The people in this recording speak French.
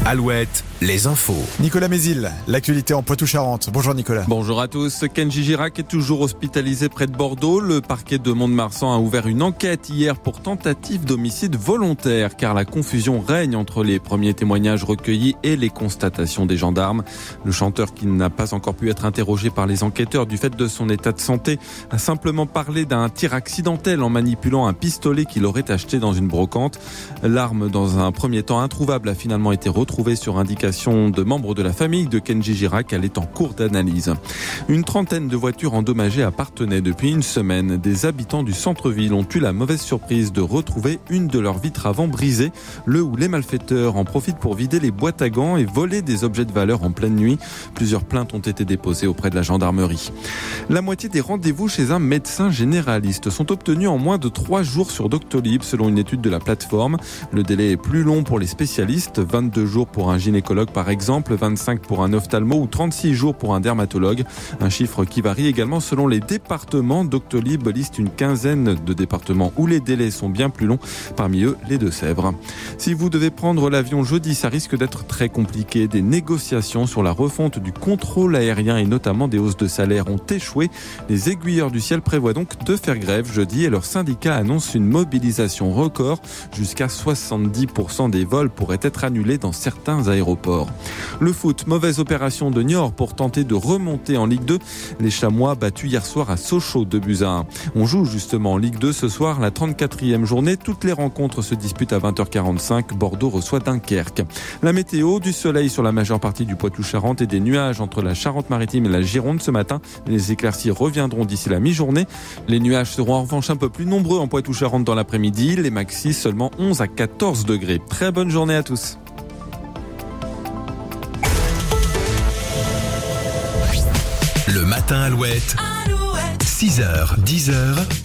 Alouette, les infos. Nicolas Mézil, l'actualité en Poitou-Charentes. Bonjour Nicolas. Bonjour à tous. Kenji Girac est toujours hospitalisé près de Bordeaux. Le parquet de Mont-de-Marsan a ouvert une enquête hier pour tentative d'homicide volontaire, car la confusion règne entre les premiers témoignages recueillis et les constatations des gendarmes. Le chanteur, qui n'a pas encore pu être interrogé par les enquêteurs du fait de son état de santé, a simplement parlé d'un tir accidentel en manipulant un pistolet qu'il aurait acheté dans une brocante. L'arme, dans un premier temps introuvable, a finalement été retrouvée sur indication de membres de la famille de Kenji Girac. Elle est en cours d'analyse. Une trentaine de voitures endommagées appartenaient depuis une semaine. Des habitants du centre-ville ont eu la mauvaise surprise de retrouver une de leurs vitres avant brisée. Le ou les malfaiteurs en profitent pour vider les boîtes à gants et voler des objets de valeur en pleine nuit. Plusieurs plaintes ont été déposées auprès de la gendarmerie. La moitié des rendez-vous chez un médecin généraliste sont obtenus en moins de 3 jours sur Doctolib, selon une étude de la plateforme. Le délai est plus long pour les spécialistes, 22 jours pour un gynécologue par exemple, 25 pour un ophtalmo ou 36 jours pour un dermatologue. Un chiffre qui varie également selon les départements. Doctolib liste une quinzaine de départements où les délais sont bien plus longs, parmi eux les Deux-Sèvres. Si vous devez prendre l'avion jeudi, ça risque d'être très compliqué. Des négociations sur la refonte du contrôle aérien et notamment des hausses de salaire ont échoué. Les aiguilleurs du ciel prévoient donc de faire grève jeudi et leur syndicat annonce une mobilisation record. Jusqu'à 70% des vols pourraient être annulés dans certains aéroports. Le foot, mauvaise opération de Niort pour tenter de remonter en Ligue 2. Les Chamois battus hier soir à Sochaux 2-1. On joue justement en Ligue 2 ce soir, la 34e journée. Toutes les rencontres se disputent à 20h45. Bordeaux reçoit Dunkerque. La météo, du soleil sur la majeure partie du Poitou-Charentes et des nuages entre la Charente-Maritime et la Gironde ce matin. Les éclaircies reviendront d'ici la mi-journée. Les nuages seront en revanche un peu plus nombreux en Poitou-Charentes dans l'après-midi. Les maxis seulement 11 à 14 degrés. Très bonne journée à tous. Le matin Alouette. 6h, 10h.